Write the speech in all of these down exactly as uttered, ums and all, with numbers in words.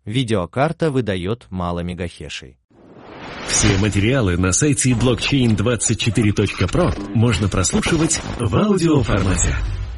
Видеокарта выдает мало мегахэшей. Все материалы на сайте блокчейн двадцать четыре точка про можно прослушивать в аудиоформате.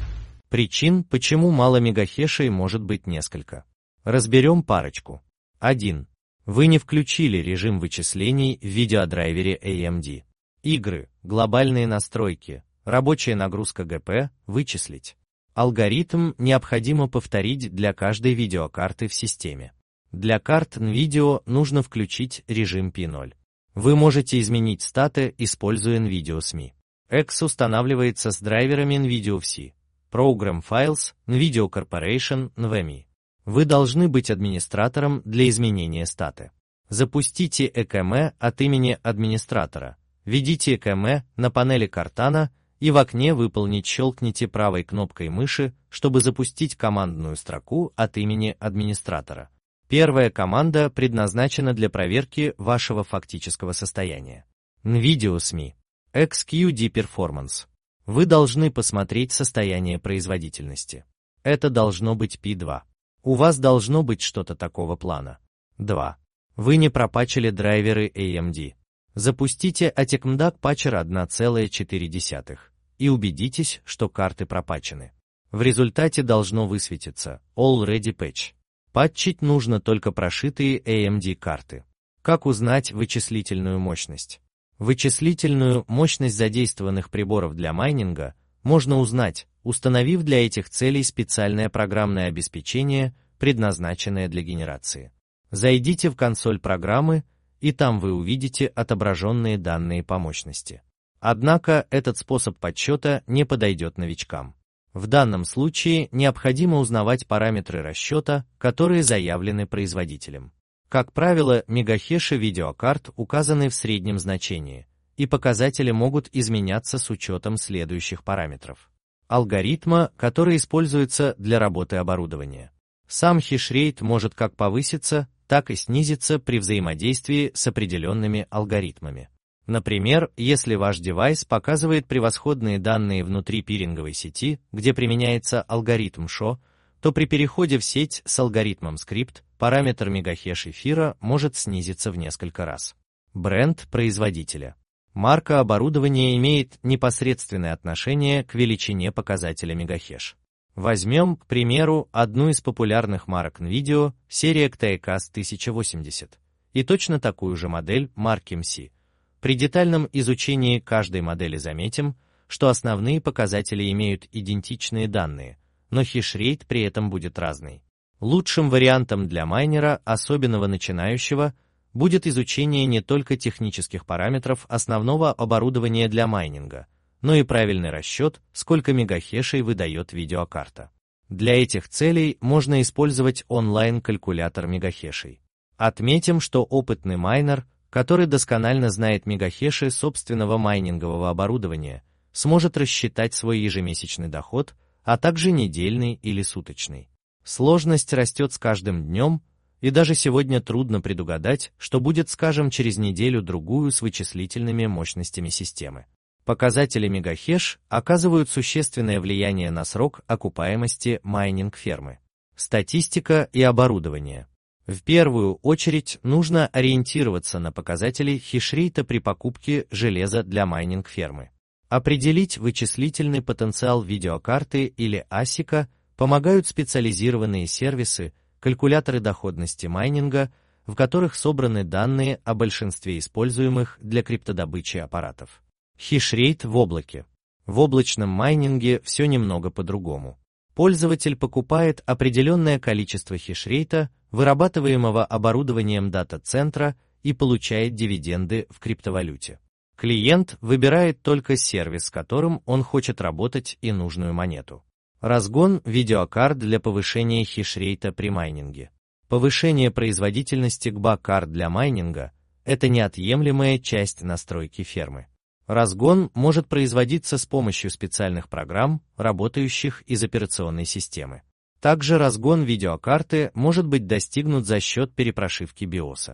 Причин, почему мало мегахэшей, может быть несколько. Разберем парочку. один. Вы не включили режим вычислений в видеодрайвере эй эм ди. Игры, глобальные настройки, рабочая нагрузка джи пи, вычислить. Алгоритм необходимо повторить для каждой видеокарты в системе. Для карт NVIDIA нужно включить режим пи ноль. Вы можете изменить статы, используя NVIDIA эс эм и. X устанавливается с драйверами NVIDIA эф си, Program Files, NVIDIA Corporation, эн ви эм и. Вы должны быть администратором для изменения статы. Запустите и кей эм и от имени администратора. Введите и кей эм и на панели Cortana и в окне «Выполнить» щелкните правой кнопкой мыши, чтобы запустить командную строку от имени администратора. Первая команда предназначена для проверки вашего фактического состояния. NVIDIA эс эм и. экс кью ди Performance. Вы должны посмотреть состояние производительности. Это должно быть пи два. У вас должно быть что-то такого плана. два. Вы не пропатчили драйверы эй эм ди. Запустите Atecmdag Patcher один целых четыре десятых и убедитесь, что карты пропатчены. В результате должно высветиться Already Patch. Патчить нужно только прошитые эй эм ди карты. Как узнать вычислительную мощность? Вычислительную мощность задействованных приборов для майнинга можно узнать, установив для этих целей специальное программное обеспечение, предназначенное для генерации. Зайдите в консоль программы, и там вы увидите отображенные данные по мощности. Однако этот способ подсчета не подойдет новичкам. В данном случае необходимо узнавать параметры расчета, которые заявлены производителем. Как правило, мегахэши видеокарт указаны в среднем значении, и показатели могут изменяться с учетом следующих параметров. Алгоритма, который используется для работы оборудования. Сам хешрейт может как повыситься, так и снизиться при взаимодействии с определенными алгоритмами. Например, если ваш девайс показывает превосходные данные внутри пиринговой сети, где применяется алгоритм шо, то при переходе в сеть с алгоритмом скрипт параметр мегахэш эфира может снизиться в несколько раз. Бренд производителя. Марка оборудования имеет непосредственное отношение к величине показателя мегахэш. Возьмем, к примеру, одну из популярных марок NVIDIA, серия си ти икс тысяча восемьдесят, и точно такую же модель марки эм си. При детальном изучении каждой модели заметим, что основные показатели имеют идентичные данные, но хешрейт при этом будет разный. Лучшим вариантом для майнера, особенного начинающего, будет изучение не только технических параметров основного оборудования для майнинга, но и правильный расчет, сколько мегахэшей выдает видеокарта. Для этих целей можно использовать онлайн-калькулятор мегахэшей. Отметим, что опытный майнер, который досконально знает мегахэши собственного майнингового оборудования, сможет рассчитать свой ежемесячный доход, а также недельный или суточный. Сложность растет с каждым днем, и даже сегодня трудно предугадать, что будет, скажем, через неделю-другую с вычислительными мощностями системы. Показатели мегахэш оказывают существенное влияние на срок окупаемости майнинг-фермы. Статистика и оборудование. В первую очередь нужно ориентироваться на показатели хешрейта при покупке железа для майнинг-фермы. Определить вычислительный потенциал видеокарты или асика помогают специализированные сервисы, калькуляторы доходности майнинга, в которых собраны данные о большинстве используемых для криптодобычи аппаратов. Хешрейт в облаке. В облачном майнинге все немного по-другому. Пользователь покупает определенное количество хешрейта, вырабатываемого оборудованием дата-центра, и получает дивиденды в криптовалюте. Клиент выбирает только сервис, с которым он хочет работать, и нужную монету. Разгон видеокарт для повышения хешрейта при майнинге. Повышение производительности джи би карт для майнинга – это неотъемлемая часть настройки фермы. Разгон может производиться с помощью специальных программ, работающих из операционной системы. Также разгон видеокарты может быть достигнут за счет перепрошивки биоса.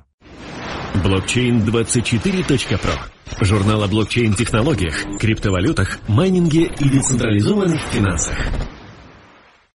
блокчейн двадцать четыре точка про. Журнал о блокчейн-технологиях, криптовалютах, майнинге и децентрализованных финансах.